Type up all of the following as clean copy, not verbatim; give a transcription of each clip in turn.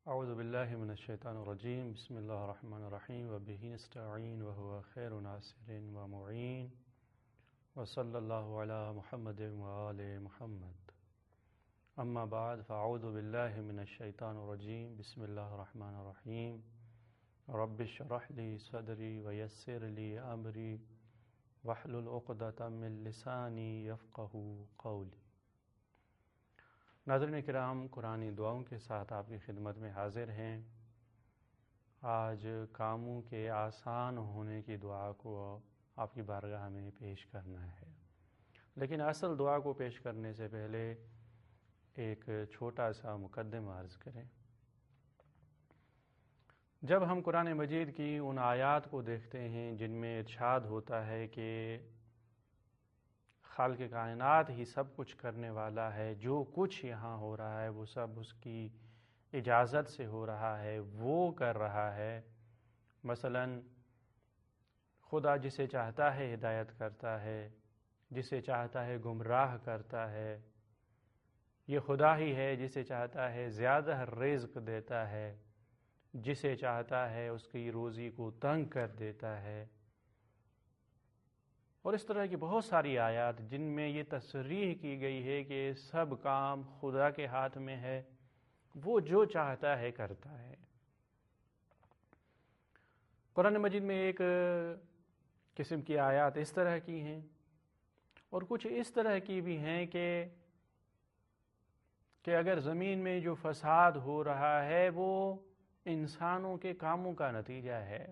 اعوذ باللہ من الشیطان الرجیم بسم اللہ الرحمن الرحیم وبہ نستعین وهو خیر ناصر ومعین وصلی اللہ علی محمد وآل محمد اما بعد فاعوذ باللہ من الشیطان الرجیم بسم اللہ الرحمن الرحیم رب اشرح لی صدری ویسر لی امری واحلل عقدۃ من لسانی یفقہوا قولی۔ ناظرین کرام، قرآنی دعاؤں کے ساتھ آپ کی خدمت میں حاضر ہیں۔ آج کاموں کے آسان ہونے کی دعا کو آپ کی بارگاہ میں پیش کرنا ہے، لیکن اصل دعا کو پیش کرنے سے پہلے ایک چھوٹا سا مقدمہ عرض کریں۔ جب ہم قرآن مجید کی ان آیات کو دیکھتے ہیں جن میں ارشاد ہوتا ہے کہ خالق کائنات ہی سب کچھ کرنے والا ہے، جو کچھ یہاں ہو رہا ہے وہ سب اس کی اجازت سے ہو رہا ہے، وہ کر رہا ہے۔ مثلا خدا جسے چاہتا ہے ہدایت کرتا ہے، جسے چاہتا ہے گمراہ کرتا ہے۔ یہ خدا ہی ہے جسے چاہتا ہے زیادہ رزق دیتا ہے، جسے چاہتا ہے اس کی روزی کو تنگ کر دیتا ہے، اور اس طرح کی بہت ساری آیات جن میں یہ تصریح کی گئی ہے کہ سب کام خدا کے ہاتھ میں ہے، وہ جو چاہتا ہے کرتا ہے۔ قرآن مجید میں ایک قسم کی آیات اس طرح کی ہیں اور کچھ اس طرح کی بھی ہیں کہ اگر زمین میں جو فساد ہو رہا ہے وہ انسانوں کے کاموں کا نتیجہ ہے۔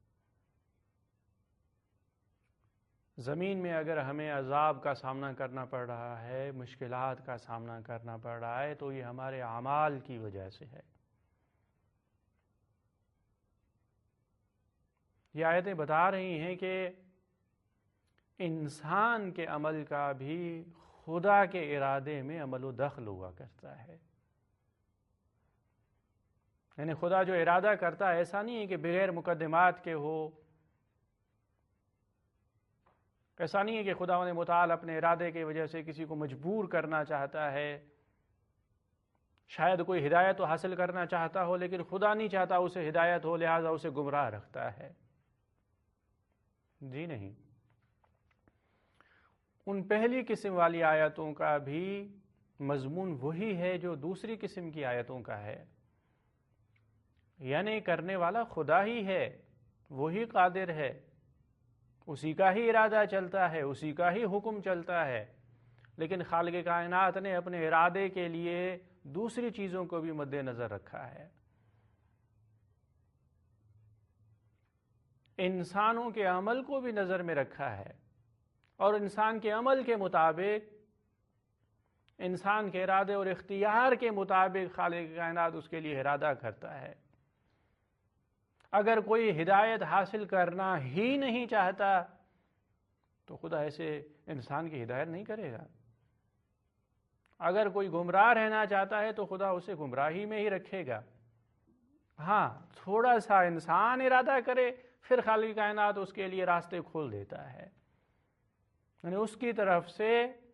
زمین میں اگر ہمیں عذاب کا سامنا کرنا پڑ رہا ہے، مشکلات کا سامنا کرنا پڑ رہا ہے، تو یہ ہمارے اعمال کی وجہ سے ہے۔ یہ آیتیں بتا رہی ہیں کہ انسان کے عمل کا بھی خدا کے ارادے میں عمل و دخل ہوا کرتا ہے۔ یعنی خدا جو ارادہ کرتا ہے ایسا نہیں ہے کہ بغیر مقدمات کے ہو، ایسا نہیں ہے کہ خدا متعال اپنے ارادے کی وجہ سے کسی کو مجبور کرنا چاہتا ہے۔ شاید کوئی ہدایت تو حاصل کرنا چاہتا ہو لیکن خدا نہیں چاہتا اسے ہدایت ہو، لہذا اسے گمراہ رکھتا ہے۔ جی نہیں، ان پہلی قسم والی آیتوں کا بھی مضمون وہی ہے جو دوسری قسم کی آیتوں کا ہے، یعنی کرنے والا خدا ہی ہے، وہی قادر ہے، اسی کا ہی ارادہ چلتا ہے، اسی کا ہی حکم چلتا ہے، لیکن خالق کائنات نے اپنے ارادے کے لیے دوسری چیزوں کو بھی مد نظر رکھا ہے۔ انسانوں کے عمل کو بھی نظر میں رکھا ہے، اور انسان کے عمل کے مطابق، انسان کے ارادے اور اختیار کے مطابق خالق کائنات اس کے لیے ارادہ کرتا ہے۔ اگر کوئی ہدایت حاصل کرنا ہی نہیں چاہتا تو خدا ایسے انسان کی ہدایت نہیں کرے گا۔ اگر کوئی گمراہ رہنا چاہتا ہے تو خدا اسے گمراہی میں ہی رکھے گا۔ ہاں، تھوڑا سا انسان ارادہ کرے پھر خالق کائنات اس کے لیے راستے کھول دیتا ہے، یعنی اس کی طرف سے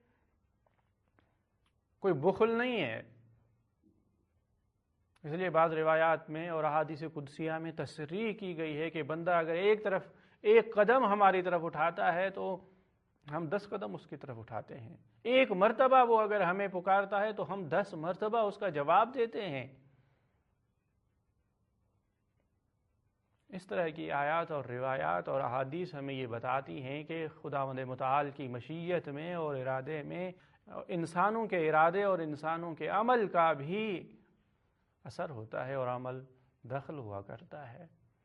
کوئی بخل نہیں ہے۔ اس لیے بعض روایات میں اور احادیث قدسیہ میں تصریح کی گئی ہے کہ بندہ اگر ایک قدم ہماری طرف اٹھاتا ہے تو ہم 10 قدم اس کی طرف اٹھاتے ہیں۔ ایک مرتبہ وہ اگر ہمیں پکارتا ہے تو ہم 10 مرتبہ اس کا جواب دیتے ہیں۔ اس طرح کی آیات اور روایات اور احادیث ہمیں یہ بتاتی ہیں کہ خداوند متعال کی مشیت میں اور ارادے میں انسانوں کے ارادے اور انسانوں کے عمل کا بھی اثر ہوتا ہے اور عمل دخل ہوا کرتا ہے۔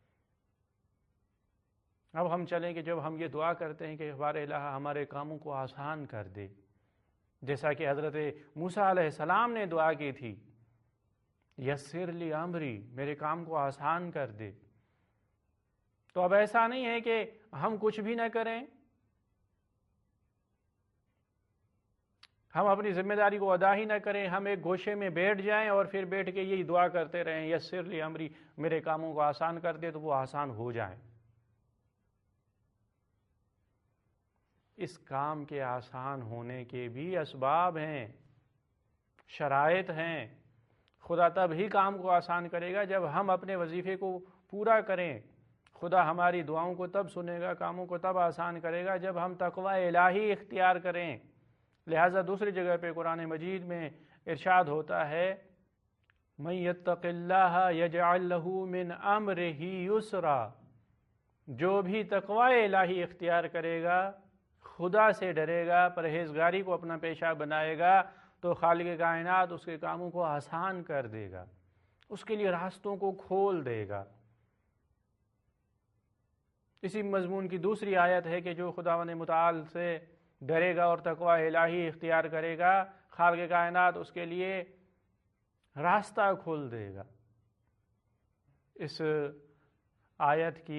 اب ہم چلیں کہ جب ہم یہ دعا کرتے ہیں کہ ہمارے الہ ہمارے کاموں کو آسان کر دے، جیسا کہ حضرت موسیٰ علیہ السلام نے دعا کی تھی، یسر لی امری، میرے کام کو آسان کر دے، تو اب ایسا نہیں ہے کہ ہم کچھ بھی نہ کریں، ہم اپنی ذمہ داری کو ادا ہی نہ کریں، ہم ایک گوشے میں بیٹھ جائیں اور پھر بیٹھ کے یہی دعا کرتے رہیں، یسر لی امری، میرے کاموں کو آسان کر دے، تو وہ آسان ہو جائیں۔ اس کام کے آسان ہونے کے بھی اسباب ہیں، شرائط ہیں۔ خدا تب ہی کام کو آسان کرے گا جب ہم اپنے وظیفے کو پورا کریں. خدا ہماری دعاؤں کو تب سنے گا، کاموں کو تب آسان کرے گا جب ہم تقوی الہی اختیار کریں. لہٰذا دوسری جگہ پہ قرآن مجید میں ارشاد ہوتا ہے مَن يَتَّقِ اللَّهَ يَجْعَلْ لَهُ مِنْ أَمْرِهِ يُسْرًا، جو بھی تقوی الہی اختیار کرے گا، خدا سے ڈرے گا، پرہیزگاری کو اپنا پیشہ بنائے گا، تو خالق کائنات اس کے کاموں کو آسان کر دے گا، اس کے لیے راستوں کو کھول دے گا. اسی مضمون کی دوسری آیت ہے کہ جو خداوند متعال سے ڈرے گا اور تقوی الہی اختیار کرے گا، خالق کائنات اس کے لیے راستہ کھول دے گا. اس آیت کی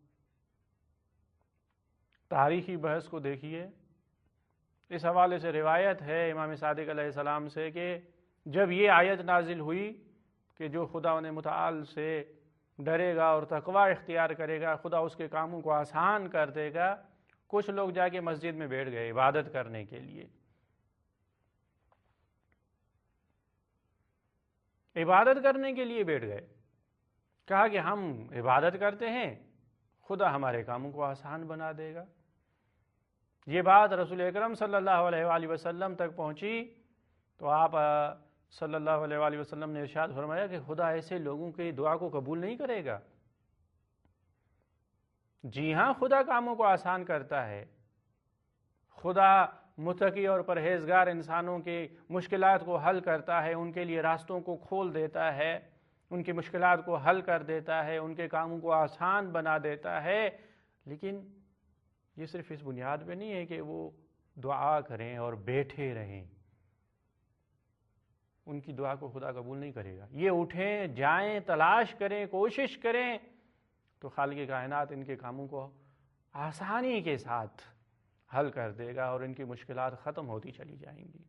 تاریخی بحث کو دیکھیے. اس حوالے سے روایت ہے امام صادق علیہ السلام سے کہ جب یہ آیت نازل ہوئی کہ جو خداوند متعال سے ڈرے گا اور تقوی اختیار کرے گا، خدا اس کے کاموں کو آسان کر دے گا، کچھ لوگ جا کے مسجد میں بیٹھ گئے عبادت کرنے کے لیے. عبادت کرنے کے لیے بیٹھ گئے. کہا کہ ہم عبادت کرتے ہیں، خدا ہمارے کاموں کو آسان بنا دے گا. یہ بات رسول اکرم صلی اللہ علیہ وآلہ وسلم تک پہنچی تو آپ صلی اللہ علیہ وآلہ وسلم نے ارشاد فرمایا کہ خدا ایسے لوگوں کی دعا کو قبول نہیں کرے گا. جی ہاں، خدا کاموں کو آسان کرتا ہے. خدا متقی اور پرہیزگار انسانوں کی مشکلات کو حل کرتا ہے، ان کے لیے راستوں کو کھول دیتا ہے، ان کی مشکلات کو حل کر دیتا ہے، ان کے کاموں کو آسان بنا دیتا ہے. لیکن یہ صرف اس بنیاد پہ نہیں ہے کہ وہ دعا کریں اور بیٹھے رہیں. ان کی دعا کو خدا قبول نہیں کرے گا. یہ اٹھیں، جائیں، تلاش کریں، کوشش کریں تو خالق کائنات ان کے کاموں کو آسانی کے ساتھ حل کر دے گا اور ان کی مشکلات ختم ہوتی چلی جائیں گی.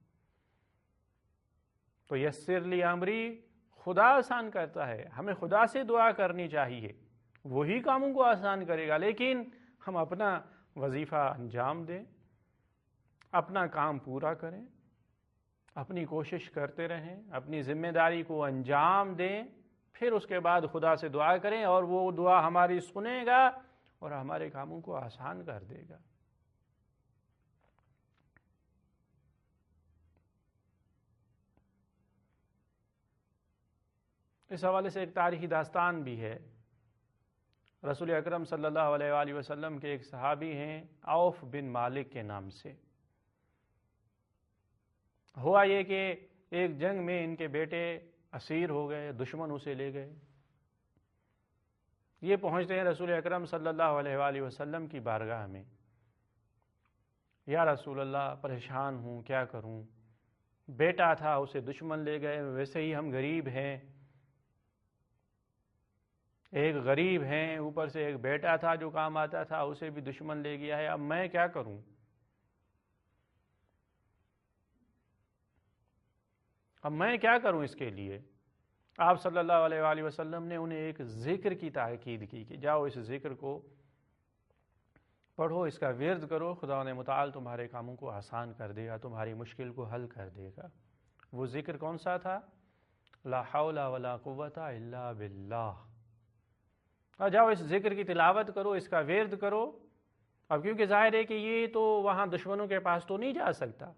تو یسر لی امری، خدا آسان کرتا ہے. ہمیں خدا سے دعا کرنی چاہیے، وہی کاموں کو آسان کرے گا. لیکن ہم اپنا وظیفہ انجام دیں، اپنا کام پورا کریں، اپنی کوشش کرتے رہیں، اپنی ذمہ داری کو انجام دیں، پھر اس کے بعد خدا سے دعا کریں اور وہ دعا ہماری سنے گا اور ہمارے کاموں کو آسان کر دے گا. اس حوالے سے ایک تاریخی داستان بھی ہے. رسول اکرم صلی اللہ علیہ وآلہ وسلم کے ایک صحابی ہیں عوف بن مالک کے نام سے. ہوا یہ کہ ایک جنگ میں ان کے بیٹے اسیر ہو گئے، دشمن اسے لے گئے. یہ پہنچتے ہیں رسول اکرم صلی اللہ علیہ وآلہ وسلم کی بارگاہ میں. یا رسول اللہ، پریشان ہوں، کیا کروں؟ بیٹا تھا، اسے دشمن لے گئے، ویسے ہی ہم غریب ہیں، ایک غریب ہیں، اوپر سے ایک بیٹا تھا جو کام آتا تھا، اسے بھی دشمن لے گیا ہے. اب میں کیا کروں؟ اس کے لیے آپ صلی اللہ علیہ وآلہ وسلم نے انہیں ایک ذکر کی تاکید کی کہ جاؤ اس ذکر کو پڑھو، اس کا ورد کرو، خداوند متعال تمہارے کاموں کو آسان کر دے گا، تمہاری مشکل کو حل کر دے گا. وہ ذکر کون سا تھا؟ لا حول ولا قوت الا باللہ. جاؤ اس ذکر کی تلاوت کرو، اس کا ورد کرو. اب کیونکہ ظاہر ہے کہ یہ تو وہاں دشمنوں کے پاس تو نہیں جا سکتا.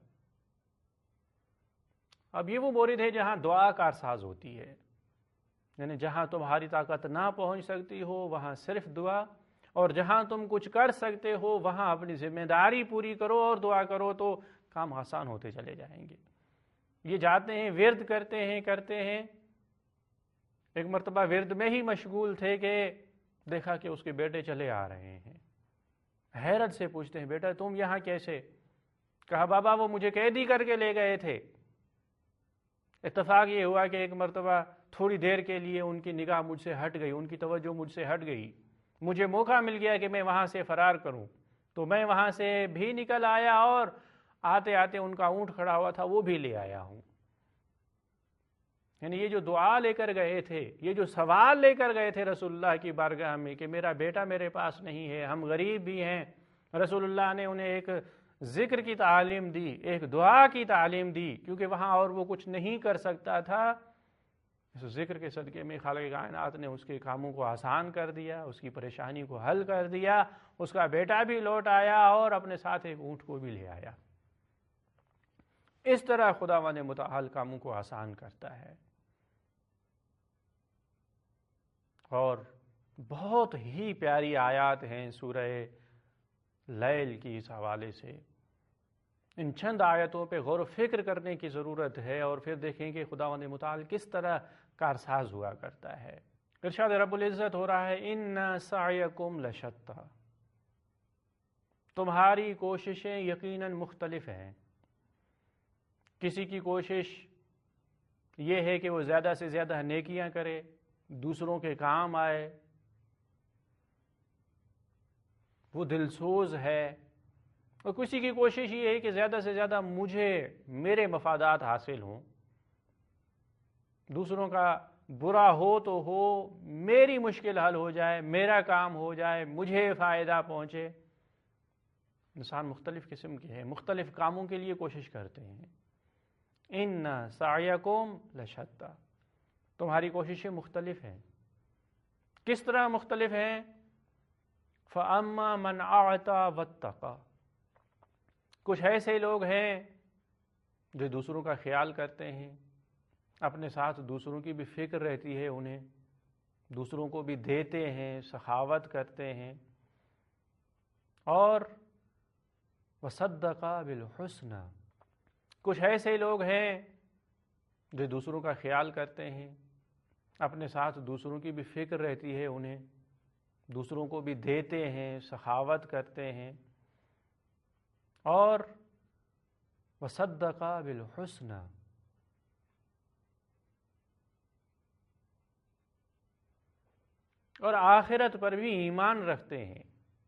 اب یہ وہ مورد ہے جہاں دعا کارساز ہوتی ہے، یعنی جہاں تمہاری طاقت نہ پہنچ سکتی ہو وہاں صرف دعا، اور جہاں تم کچھ کر سکتے ہو وہاں اپنی ذمہ داری پوری کرو اور دعا کرو تو کام آسان ہوتے چلے جائیں گے. یہ جاتے ہیں، ورد کرتے ہیں. ایک مرتبہ ورد میں ہی مشغول تھے کہ دیکھا کہ اس کے بیٹے چلے آ رہے ہیں. حیرت سے پوچھتے ہیں بیٹا تم یہاں کیسے؟ کہا بابا وہ مجھے قیدی کر کے لے گئے تھے. اتفاق یہ ہوا کہ ایک مرتبہ تھوڑی دیر کے لیے ان کی نگاہ مجھ سے ہٹ گئی، ان کی توجہ مجھ سے ہٹ گئی. مجھے موقع مل گیا کہ میں وہاں سے فرار کروں، تو میں وہاں سے بھی نکل آیا اور آتے آتے ان کا اونٹ کھڑا ہوا تھا وہ بھی لے آیا ہوں. یعنی یہ جو دعا لے کر گئے تھے، یہ جو سوال لے کر گئے تھے رسول اللہ کی بارگاہ میں کہ میرا بیٹا میرے پاس نہیں ہے، ہم غریب بھی ہیں، رسول اللہ نے انہیں ایک ذکر کی تعلیم دی، ایک دعا کی تعلیم دی، کیونکہ وہاں اور وہ کچھ نہیں کر سکتا تھا. اس ذکر کے صدقے میں خالق کائنات نے اس کے کاموں کو آسان کر دیا، اس کی پریشانی کو حل کر دیا، اس کا بیٹا بھی لوٹ آیا اور اپنے ساتھ ایک اونٹ کو بھی لے آیا۔ اس طرح خداوند متعال کاموں کو آسان کرتا ہے۔ اور بہت ہی پیاری آیات ہیں سورہ لیل کی اس حوالے سے۔ ان چند آیتوں پہ غور و فکر کرنے کی ضرورت ہے، اور پھر دیکھیں کہ خداوند متعال کس طرح کارساز ہوا کرتا ہے۔ ارشاد رب العزت ہو رہا ہے ان سعیکم لشتی، تمہاری کوششیں یقیناً مختلف ہیں۔ کسی کی کوشش یہ ہے کہ وہ زیادہ سے زیادہ نیکیاں کرے، دوسروں کے کام آئے، وہ دلسوز ہے، اور کسی کی کوشش یہ ہے کہ زیادہ سے زیادہ میرے مفادات حاصل ہوں، دوسروں کا برا ہو تو ہو، میری مشکل حل ہو جائے، میرا کام ہو جائے، مجھے فائدہ پہنچے۔ انسان مختلف قسم کے ہیں، مختلف کاموں کے لیے کوشش کرتے ہیں۔ ان سعیکم لشتی، تمہاری کوششیں مختلف ہیں۔ کس طرح مختلف ہیں؟ فَأَمَّا مَنْ أَعْطَى وَاتَّقَى، کچھ ایسے لوگ ہیں جو دوسروں کا خیال کرتے ہیں، اپنے ساتھ دوسروں کی بھی فکر رہتی ہے، انہیں دوسروں کو بھی دیتے ہیں، سخاوت کرتے ہیں، اور وَصَدَّقَ بِالْحُسْنَى، کچھ ایسے لوگ ہیں جو دوسروں کا خیال کرتے ہیں، اپنے ساتھ دوسروں کی بھی فکر رہتی ہے، انہیں دوسروں کو بھی دیتے ہیں، سخاوت کرتے ہیں، اور وَصَدَّقَ بِالْحُسْنَى، اور آخرت پر بھی ایمان رکھتے ہیں،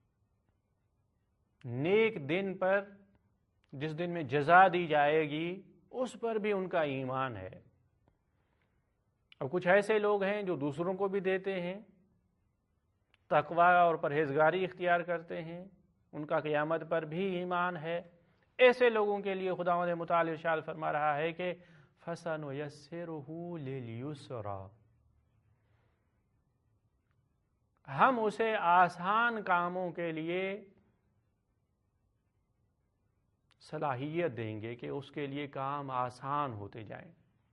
نیک دن پر، جس دن میں جزا دی جائے گی، اس پر بھی ان کا ایمان ہے۔ اور کچھ ایسے لوگ ہیں جو دوسروں کو بھی دیتے ہیں، تقوی اور پرہیزگاری اختیار کرتے ہیں، ان کا قیامت پر بھی ایمان ہے۔ ایسے لوگوں کے لیے خداوند متعال ارشاد فرما رہا ہے کہ فَسَنُيَسِّرُهُ لِلْيُسْرَى، ہم اسے آسان کاموں کے لیے صلاحیت دیں گے کہ اس کے لیے کام آسان ہوتے جائیں۔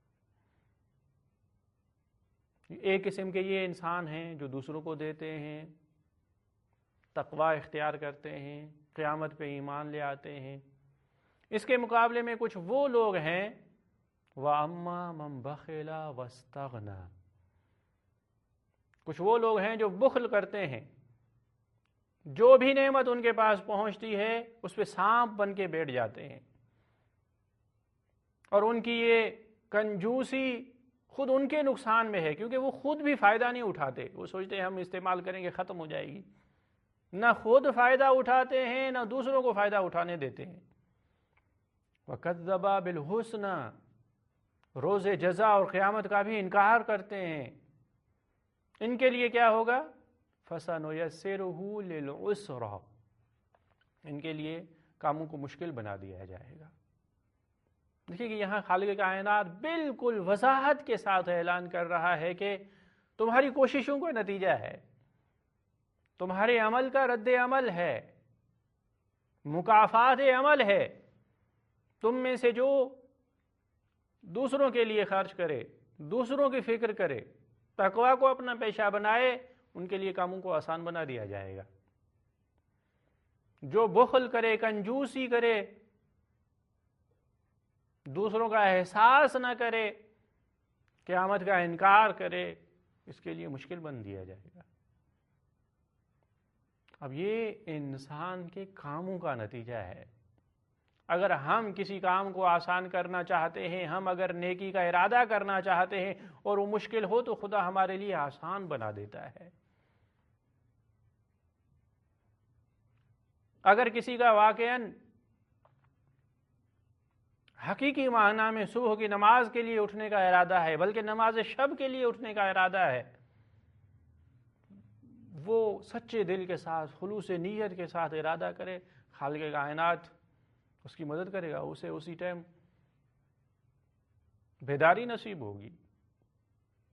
ایک قسم کے یہ انسان ہیں جو دوسروں کو دیتے ہیں، تقوی اختیار کرتے ہیں، قیامت پہ ایمان لے آتے ہیں۔ اس کے مقابلے میں کچھ وہ لوگ ہیں وَأَمَّا مَنْ بَخِلَ وَاسْتَغْنَى، کچھ وہ لوگ ہیں جو بخل کرتے ہیں، جو بھی نعمت ان کے پاس پہنچتی ہے اس پہ سانپ بن کے بیٹھ جاتے ہیں، اور ان کی یہ کنجوسی خود ان کے نقصان میں ہے، کیونکہ وہ خود بھی فائدہ نہیں اٹھاتے۔ وہ سوچتے ہیں ہم استعمال کریں گے ختم ہو جائے گی، نہ خود فائدہ اٹھاتے ہیں، نہ دوسروں کو فائدہ اٹھانے دیتے ہیں۔ وَكَذَّبَ بِالْحُسْنَى، روز جزا اور قیامت کا بھی انکار کرتے ہیں۔ ان کے لیے کیا ہوگا؟ فَسَنُيَسِّرُهُ لِلْعُسْرَى، ان کے لیے کاموں کو مشکل بنا دیا جائے گا۔ دیکھیے کہ یہاں خالق کائنات بالکل وضاحت کے ساتھ اعلان کر رہا ہے کہ تمہاری کوششوں کا نتیجہ ہے، تمہارے عمل کا رد عمل ہے، مکافات عمل ہے۔ تم میں سے جو دوسروں کے لیے خرچ کرے، دوسروں کی فکر کرے، تقوی کو اپنا پیشہ بنائے، ان کے لیے کاموں کو آسان بنا دیا جائے گا۔ جو بخل کرے، کنجوسی کرے، دوسروں کا احساس نہ کرے، قیامت کا انکار کرے، اس کے لیے مشکل بن دیا جائے گا۔ اب یہ انسان کے کاموں کا نتیجہ ہے۔ اگر ہم کسی کام کو آسان کرنا چاہتے ہیں، ہم اگر نیکی کا ارادہ کرنا چاہتے ہیں اور وہ مشکل ہو تو خدا ہمارے لیے آسان بنا دیتا ہے۔ اگر کسی کا واقعاً حقیقی معنی میں صبح کی نماز کے لیے اٹھنے کا ارادہ ہے، بلکہ نماز شب کے لیے اٹھنے کا ارادہ ہے، وہ سچے دل کے ساتھ، خلوص نیت کے ساتھ ارادہ کرے، خالق کائنات اس کی مدد کرے گا، اسے اسی ٹائم بیداری نصیب ہوگی۔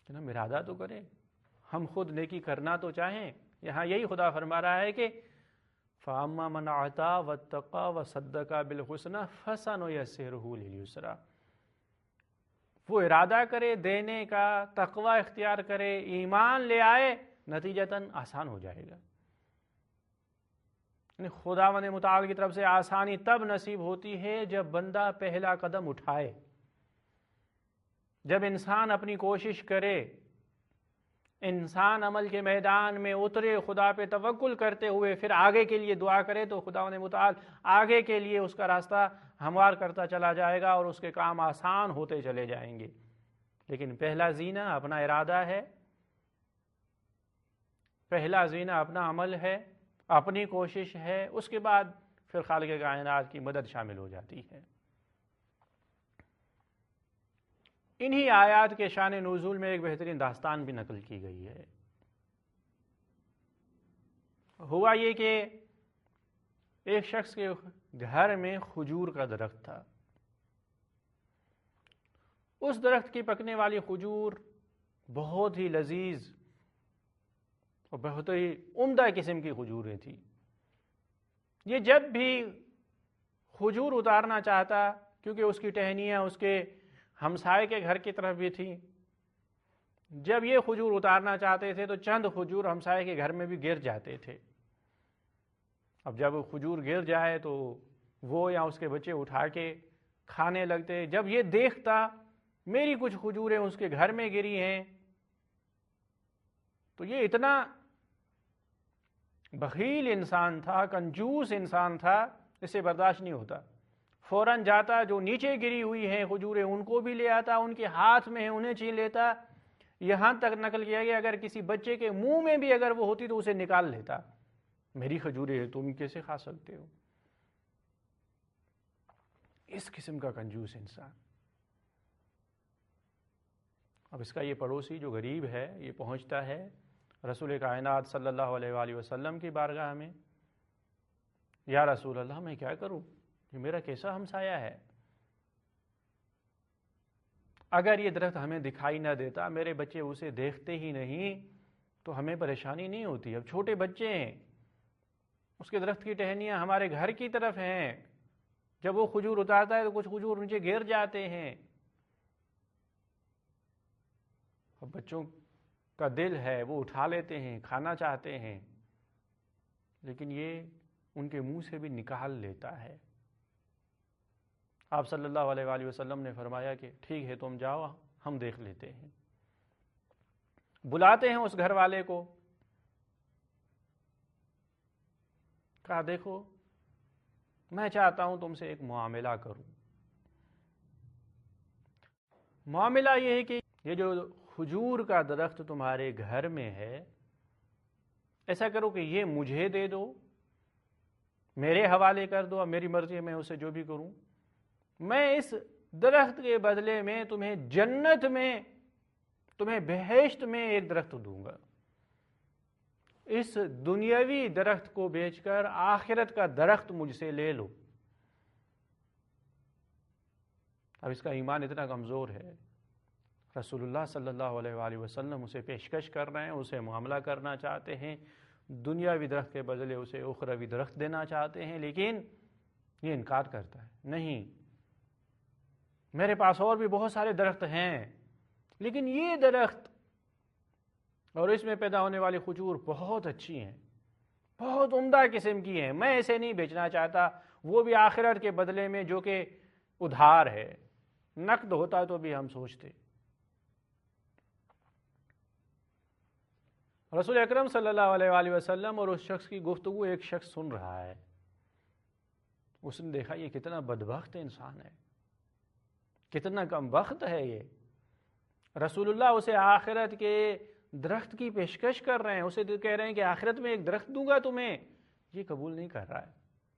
کہ ہم ارادہ تو کریں، ہم خود نیکی کرنا تو چاہیں. یہاں یہی خدا فرما رہا ہے کہ فَأَمَّا مَنْ أَعْطَىٰ وَاتَّقَىٰ وَصَدَّقَ بِالْحُسْنَىٰ فَسَنُيَسِّرُهُ لِلْيُسْرَىٰ. وہ ارادہ کرے دینے کا، تقوی اختیار کرے، ایمان لے آئے، نتیجتاً آسان ہو جائے گا. خداوند متعال کی طرف سے آسانی تب نصیب ہوتی ہے جب بندہ پہلا قدم اٹھائے، جب انسان اپنی کوشش کرے، انسان عمل کے میدان میں اترے، خدا پہ توکل کرتے ہوئے پھر آگے کے لیے دعا کرے، تو خداوند متعال آگے کے لیے اس کا راستہ ہموار کرتا چلا جائے گا اور اس کے کام آسان ہوتے چلے جائیں گے. لیکن پہلا زینہ اپنا ارادہ ہے، پہلا زینہ اپنا عمل ہے، اپنی کوشش ہے، اس کے بعد پھر خالق کائنات کی مدد شامل ہو جاتی ہے. انہی آیات کے شان نزول میں ایک بہترین داستان بھی نقل کی گئی ہے. ہوا یہ کہ ایک شخص کے گھر میں کھجور کا درخت تھا. اس درخت کی پکنے والی کھجور بہت ہی لذیذ اور بہت ہی عمدہ قسم کی کھجوریں تھیں. یہ جب بھی کھجور اتارنا چاہتا، کیونکہ اس کی ٹہنیاں اس کے ہمسائے کے گھر کی طرف بھی تھیں، جب یہ کھجور اتارنا چاہتے تھے تو چند کھجور ہمسائے کے گھر میں بھی گر جاتے تھے. اب جب کھجور گر جائے تو وہ یا اس کے بچے اٹھا کے کھانے لگتے. جب یہ دیکھتا میری کچھ کھجوریں اس کے گھر میں گری ہیں تو یہ اتنا بخیل انسان تھا، کنجوس انسان تھا، اسے برداشت نہیں ہوتا. فوراً جاتا، جو نیچے گری ہوئی ہیں کھجوریں ان کو بھی لے آتا، ان کے ہاتھ میں ہیں انہیں چھین لیتا. یہاں تک نقل کیا گیا اگر کسی بچے کے منہ میں بھی اگر وہ ہوتی تو اسے نکال لیتا. میری کھجوریں تم کیسے کھا سکتے ہو؟ اس قسم کا کنجوس انسان. اب اس کا یہ پڑوسی جو غریب ہے یہ پہنچتا ہے رسول کائنات صلی اللہ علیہ وآلہ وسلم کی بارگاہ میں. یا رسول اللہ، میں کیا کروں؟ یہ میرا کیسا ہمسایہ ہے، اگر یہ درخت ہمیں دکھائی نہ دیتا، میرے بچے اسے دیکھتے ہی نہیں تو ہمیں پریشانی نہیں ہوتی. اب چھوٹے بچے ہیں، اس کے درخت کی ٹہنیاں ہمارے گھر کی طرف ہیں، جب وہ کھجور اتارتا ہے تو کچھ کھجور نیچے گر جاتے ہیں. اب بچوں کا دل ہے، وہ اٹھا لیتے ہیں، کھانا چاہتے ہیں، لیکن یہ ان کے منہ سے بھی نکال لیتا ہے. آپ صلی اللہ علیہ وآلہ وسلم نے فرمایا کہ ٹھیک ہے تم جاؤ، ہم دیکھ لیتے ہیں. بلاتے ہیں اس گھر والے کو، کہا دیکھو میں چاہتا ہوں تم سے ایک معاملہ کروں. معاملہ یہ ہے کہ یہ جو کھجور کا درخت تمہارے گھر میں ہے، ایسا کرو کہ یہ مجھے دے دو، میرے حوالے کر دو، اب میری مرضی ہے میں اسے جو بھی کروں. میں اس درخت کے بدلے میں تمہیں جنت میں، تمہیں بہشت میں ایک درخت دوں گا. اس دنیاوی درخت کو بیچ کر آخرت کا درخت مجھ سے لے لو. اب اس کا ایمان اتنا کمزور ہے، رسول اللہ صلی اللہ علیہ وآلہ وسلم اسے پیشکش کر رہے ہیں، اسے معاملہ کرنا چاہتے ہیں، دنیاوی درخت کے بدلے اسے اخروی درخت دینا چاہتے ہیں، لیکن یہ انکار کرتا ہے. نہیں، میرے پاس اور بھی بہت سارے درخت ہیں، لیکن یہ درخت اور اس میں پیدا ہونے والی کھجور بہت اچھی ہیں، بہت عمدہ قسم کی ہیں، میں اسے نہیں بیچنا چاہتا، وہ بھی آخرت کے بدلے میں جو کہ ادھار ہے. نقد ہوتا تو بھی ہم سوچتے. رسول اکرم صلی اللہ علیہ وآلہ وسلم اور اس شخص کی گفتگو ایک شخص سن رہا ہے. اس نے دیکھا یہ کتنا بدبخت انسان ہے، کتنا کم بخت ہے یہ. رسول اللہ اسے آخرت کے درخت کی پیشکش کر رہے ہیں، اسے کہہ رہے ہیں کہ آخرت میں ایک درخت دوں گا تمہیں، یہ قبول نہیں کر رہا ہے.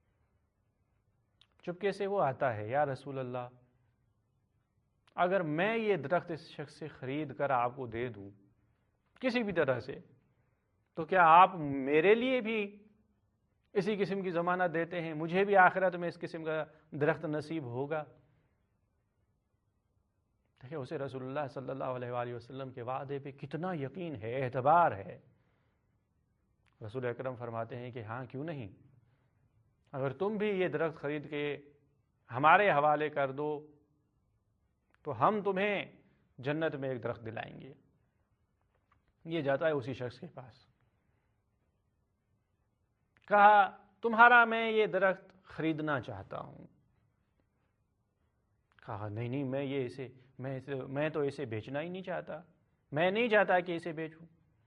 چپکے سے وہ آتا ہے، یا رسول اللہ اگر میں یہ درخت اس شخص سے خرید کر آپ کو دے دوں کسی بھی طرح سے، تو کیا آپ میرے لیے بھی اسی قسم کی ضمانت دیتے ہیں، مجھے بھی آخرت میں اس قسم کا درخت نصیب ہوگا؟ دیکھیں اسے رسول اللہ صلی اللہ علیہ وآلہ وسلم کے وعدے پہ کتنا یقین ہے، اعتبار ہے۔ رسول اکرم فرماتے ہیں کہ ہاں کیوں نہیں، اگر تم بھی یہ درخت خرید کے ہمارے حوالے کر دو تو ہم تمہیں جنت میں ایک درخت دلائیں گے۔ یہ جاتا ہے اسی شخص کے پاس، کہا تمہارا میں یہ درخت خریدنا چاہتا ہوں۔ کہا نہیں میں تو اسے بیچنا ہی نہیں چاہتا، میں نہیں چاہتا کہ اسے بیچوں۔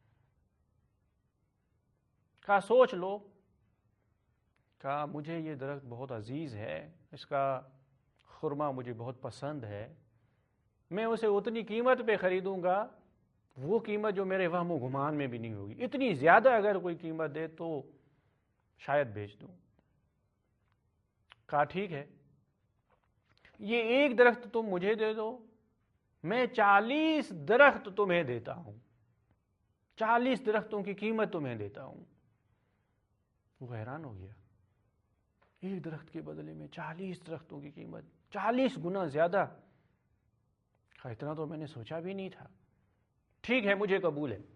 کہا سوچ لو۔ کہا مجھے یہ درخت بہت عزیز ہے، اس کا خرما مجھے بہت پسند ہے، میں اسے اتنی قیمت پہ خریدوں گا، وہ قیمت جو میرے وہم و گمان میں بھی نہیں ہوگی، اتنی زیادہ اگر کوئی قیمت دے تو شاید بیچ دوں۔ کہا ٹھیک ہے، یہ ایک درخت تم مجھے دے دو، میں 40 درخت تمہیں دیتا ہوں، 40 درختوں کی قیمت تمہیں دیتا ہوں۔ وہ حیران ہو گیا، ایک درخت کے بدلے میں 40 درختوں کی قیمت، 40 گنا زیادہ۔ کہا اتنا تو میں نے سوچا بھی نہیں تھا، ٹھیک ہے مجھے قبول ہے۔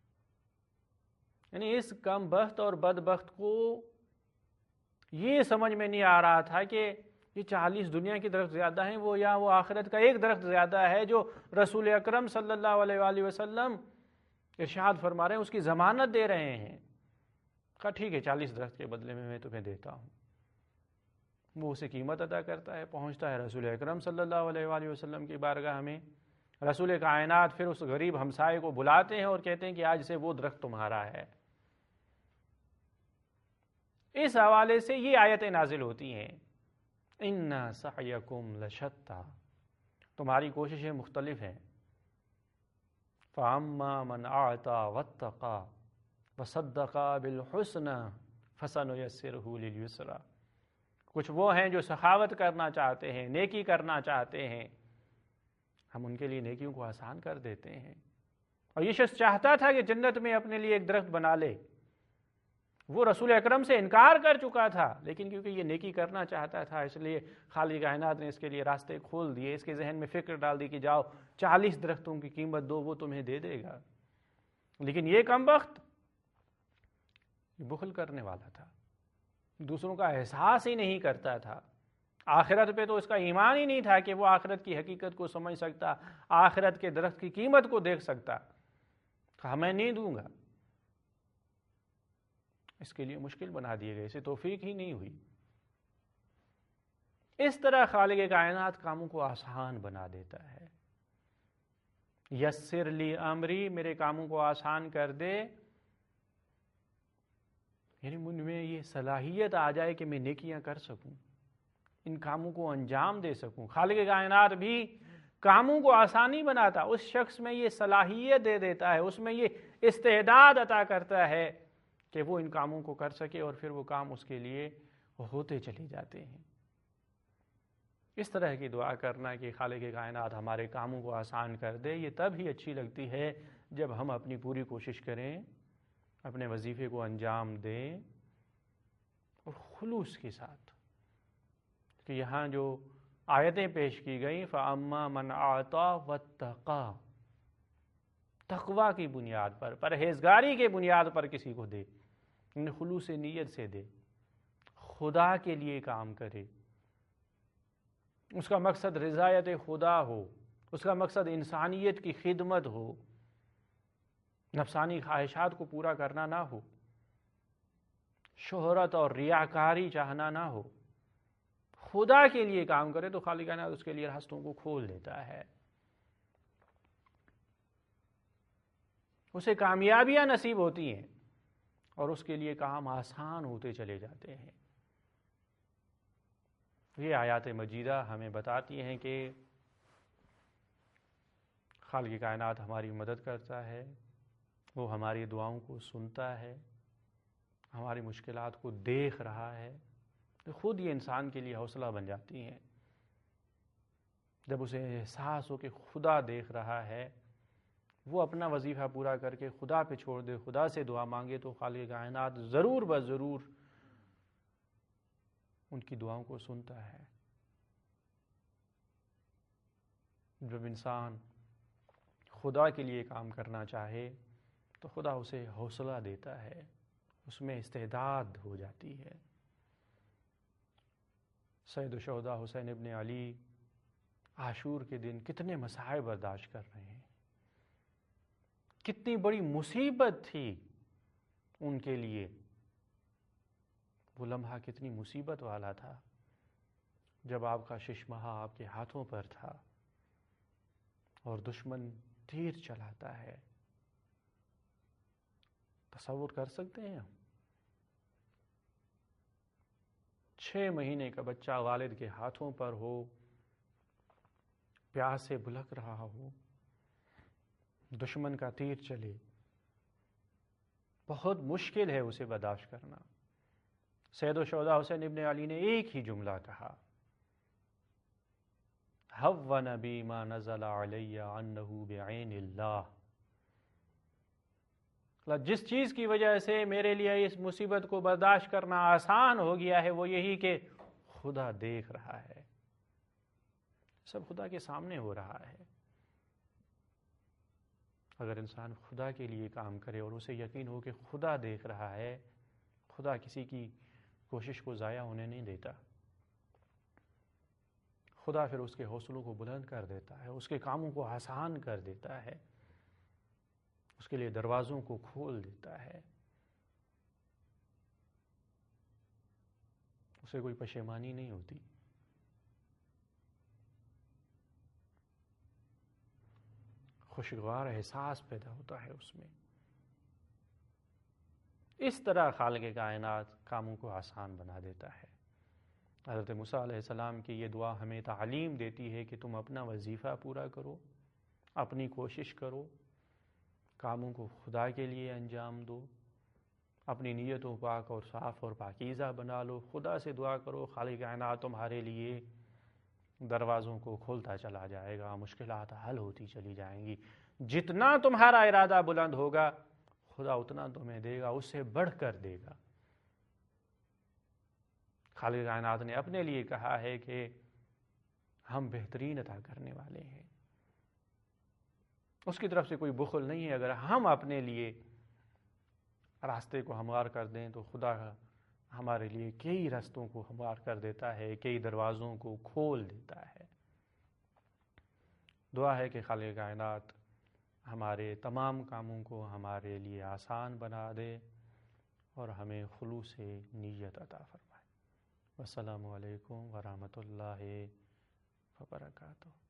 یعنی اس کم بخت اور بدبخت کو یہ سمجھ میں نہیں آ رہا تھا کہ یہ 40 دنیا کی درخت زیادہ ہیں وہ آخرت کا ایک درخت زیادہ ہے جو رسول اکرم صلی اللہ علیہ وآلہ وسلم ارشاد فرما رہے ہیں، اس کی ضمانت دے رہے ہیں۔ کہا ٹھیک ہے 40 درخت کے بدلے میں تمہیں دیتا ہوں۔ وہ اسے قیمت ادا کرتا ہے، پہنچتا ہے رسول اکرم صلی اللہ علیہ وآلہ وسلم کی بارگاہ میں۔ رسول کائنات پھر اس غریب ہمسائے کو بلاتے ہیں اور کہتے ہیں کہ آج سے وہ درخت تمہارا ہے۔ اس حوالے سے یہ آیتیں نازل ہوتی ہیں، اِنَّ سَعْيَكُمْ لَشَتَّى، تمہاری کوششیں مختلف ہیں۔ فَأَمَّا مَنْ أَعْطَى وَاتَّقَى وَصَدَّقَ بِالْحُسْنَى فَسَنُيَسِّرُهُ لِلْيُسْرَى، کچھ وہ ہیں جو سخاوت کرنا چاہتے ہیں، نیکی کرنا چاہتے ہیں، ہم ان کے لیے نیکیوں کو آسان کر دیتے ہیں۔ اور یہ شخص چاہتا تھا کہ جنت میں اپنے لیے ایک درخت بنا لے، وہ رسول اکرم سے انکار کر چکا تھا، لیکن کیونکہ یہ نیکی کرنا چاہتا تھا اس لیے خالق کائنات نے اس کے لیے راستے کھول دیے، اس کے ذہن میں فکر ڈال دی کہ جاؤ 40 درختوں کی قیمت دو، وہ تمہیں دے دے گا۔ لیکن یہ کمبخت بخل کرنے والا تھا، دوسروں کا احساس ہی نہیں کرتا تھا، آخرت پہ تو اس کا ایمان ہی نہیں تھا کہ وہ آخرت کی حقیقت کو سمجھ سکتا، آخرت کے درخت کی قیمت کو دیکھ سکتا۔ کہا میں نہیں دوں گا، اس کے لیے مشکل بنا دیے گئے، اسے توفیق ہی نہیں ہوئی۔ اس طرح خالق کائنات کاموں کو آسان بنا دیتا ہے۔ یسر لی امری، میرے کاموں کو آسان کر دے، یعنی مجھ میں یہ صلاحیت آ جائے کہ میں نیکیاں کر سکوں، ان کاموں کو انجام دے سکوں۔ خالق کائنات بھی کاموں کو آسانی بناتا، اس شخص میں یہ صلاحیت دے دیتا ہے، اس میں یہ استعداد عطا کرتا ہے کہ وہ ان کاموں کو کر سکے، اور پھر وہ کام اس کے لیے ہوتے چلے جاتے ہیں۔ اس طرح کی دعا کرنا کہ خالق کائنات ہمارے کاموں کو آسان کر دے، یہ تب ہی اچھی لگتی ہے جب ہم اپنی پوری کوشش کریں، اپنے وظیفے کو انجام دیں اور خلوص کے ساتھ۔ کہ یہاں جو آیتیں پیش کی گئیں، فَأَمَّا مَنْ أَعْطَى وَاتَّقَى، تقویٰ کی بنیاد پر، پرہیزگاری کے بنیاد پر کسی کو دے، خلوص نیت سے دے، خدا کے لیے کام کرے، اس کا مقصد رضایت خدا ہو، اس کا مقصد انسانیت کی خدمت ہو، نفسانی خواہشات کو پورا کرنا نہ ہو، شہرت اور ریاکاری چاہنا نہ ہو، خدا کے لیے کام کرے تو خالق کائنات اس کے لیے راستوں کو کھول دیتا ہے، اسے کامیابیاں نصیب ہوتی ہیں اور اس کے لیے کام آسان ہوتے چلے جاتے ہیں۔ یہ آیات مجیدہ ہمیں بتاتی ہیں کہ خالق کائنات ہماری مدد کرتا ہے، وہ ہماری دعاؤں کو سنتا ہے، ہماری مشکلات کو دیکھ رہا ہے، تو خود یہ انسان کے لیے حوصلہ بن جاتی ہیں۔ جب اسے احساس ہو کہ خدا دیکھ رہا ہے، وہ اپنا وظیفہ پورا کر کے خدا پہ چھوڑ دے، خدا سے دعا مانگے، تو خالق کائنات ضرور بضرور ان کی دعاؤں کو سنتا ہے۔ جب انسان خدا کے لیے کام کرنا چاہے تو خدا اسے حوصلہ دیتا ہے، اس میں استعداد ہو جاتی ہے۔ سید الشہداء حسین ابن علی عاشور کے دن کتنے مصائب برداشت کر رہے ہیں، کتنی بڑی مصیبت تھی ان کے لیے، وہ لمحہ کتنی مصیبت والا تھا جب آپ کا ششمہا آپ کے ہاتھوں پر تھا اور دشمن تیر چلاتا ہے۔ تصور کر سکتے ہیں ہم؟ 6 مہینے کا بچہ والد کے ہاتھوں پر ہو، پیاس سے بلک رہا ہو، دشمن کا تیر چلے، بہت مشکل ہے اسے برداشت کرنا۔ سید الشہداء حسین ابن علی نے ایک ہی جملہ کہا، هون بی ما نزل علی عنہ بعین اللہ، جس چیز کی وجہ سے میرے لیے اس مصیبت کو برداشت کرنا آسان ہو گیا ہے وہ یہی کہ خدا دیکھ رہا ہے، سب خدا کے سامنے ہو رہا ہے۔ اگر انسان خدا کے لیے کام کرے اور اسے یقین ہو کہ خدا دیکھ رہا ہے، خدا کسی کی کوشش کو ضائع ہونے نہیں دیتا، خدا پھر اس کے حوصلوں کو بلند کر دیتا ہے، اس کے کاموں کو آسان کر دیتا ہے، اس کے لیے دروازوں کو کھول دیتا ہے، اسے کوئی پشیمانی نہیں ہوتی۔ خوشگوار احساس پیدا ہوتا ہے اس میں۔ اس طرح خالق کائنات کاموں کو آسان بنا دیتا ہے۔ حضرت موسیٰ علیہ السلام کی یہ دعا ہمیں تعلیم دیتی ہے کہ تم اپنا وظیفہ پورا کرو، اپنی کوشش کرو، کاموں کو خدا کے لیے انجام دو، اپنی نیتوں پاک اور صاف اور پاکیزہ بنا لو، خدا سے دعا کرو، خالق کائنات تمہارے لیے دروازوں کو کھولتا چلا جائے گا، مشکلات حل ہوتی چلی جائیں گی۔ جتنا تمہارا ارادہ بلند ہوگا خدا اتنا تمہیں دے گا، اس سے بڑھ کر دے گا۔ خالق کائنات نے اپنے لیے کہا ہے کہ ہم بہترین عطا کرنے والے ہیں، اس کی طرف سے کوئی بخل نہیں ہے۔ اگر ہم اپنے لیے راستے کو ہموار کر دیں تو خدا ہمارے لیے کئی راستوں کو ہموار کر دیتا ہے، کئی دروازوں کو کھول دیتا ہے۔ دعا ہے کہ خالق کائنات ہمارے تمام کاموں کو ہمارے لیے آسان بنا دے اور ہمیں خلوص نیت عطا فرمائے۔ السلام علیکم ورحمۃ اللہ وبرکاتہ۔